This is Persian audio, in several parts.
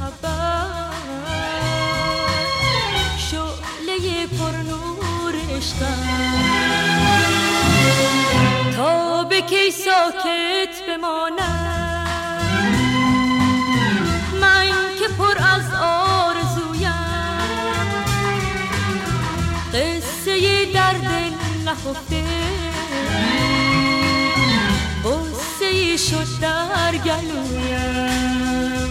محبت، شعله پرنور عشقم، تا به کی ساکت بمانم من که پر از آرزویم، قصه درد نهفته قصه شد در گلویم.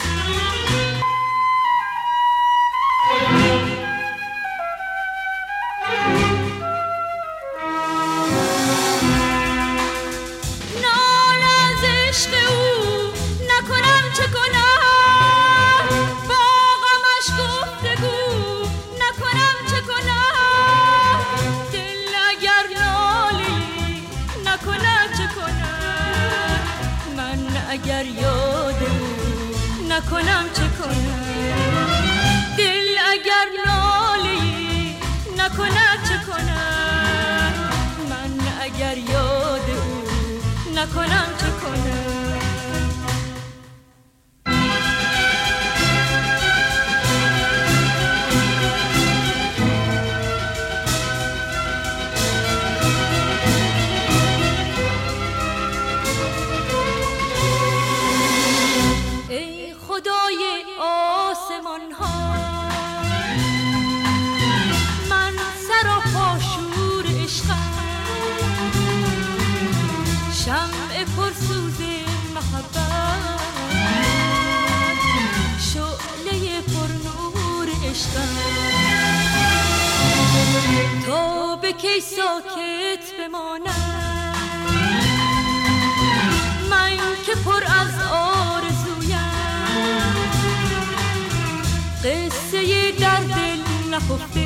نال از عشق او نکنم چه کنم، با غمش گفتگو نکنم چه کنم، دل اگر نالی نکند چه کنم، من اگر یاد او نکنم چه کنم، دل اگر نالی نکند چه کنم، من اگر یاد او نکنم چه کنم. ای خدای آسمان ها، من سر و پاشور عشقم، شمع پرسوز محبت، شعله پرنور عشقم، تا به کی ساکت بمانم من که پر از آرزویم، قصه در دل نهفته